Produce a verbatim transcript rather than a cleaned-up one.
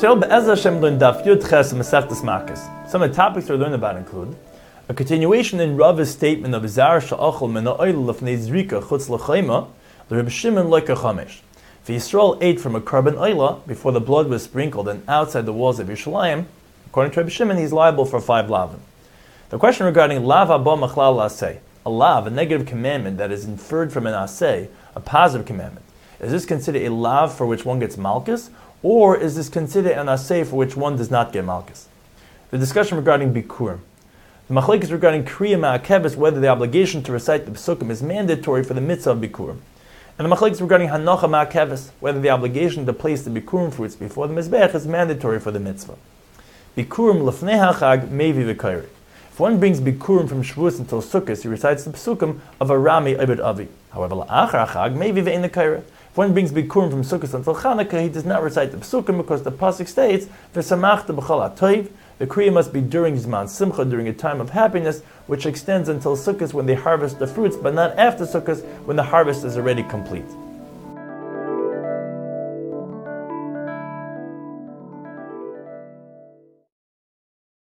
Today, Be'ez Hashem, learn Daf Yud Ches Masechtas Makos. Some of the topics we're learning about include a continuation in Rava's statement of Zar Sha'achol Min Ha'oil Lefnei Zrika Chutz L'Chayma, the Reb Shimon Loika Chamesh. If Yisrael ate from a carbon oila before the blood was sprinkled and outside the walls of Yerushalayim, according to Reb Shimon, he's liable for five lavin. The question regarding lav haba machlal aseh, a lav, a negative commandment that is inferred from an aseh, a positive commandment. Is this considered a lav for which one gets malchus, or is this considered an aseh for which one does not get malchus? The discussion regarding bikurim. The machlekes regarding kriya ma'akeves, whether the obligation to recite the psukim is mandatory for the mitzvah of bikurim. And the machlekes regarding hanocha ma'akeves, whether the obligation to place the bikurim fruits before the mizbech is mandatory for the mitzvah. Bikurim lefnei hachag mevi v'kairi. If one brings bikurim from Shavuos until Sukkot, he recites the psukim of a Rami Ibed Avi. However, la'achar hachag mevi ve'en v'kairi. If one brings bikurim from Sukkot until Chanukah, he does not recite the psukim because the pasuk states, "V'samachta b'chol ha'toiv." The kriya must be during Zman Simcha, during a time of happiness, which extends until Sukkot when they harvest the fruits, but not after Sukkot when the harvest is already complete.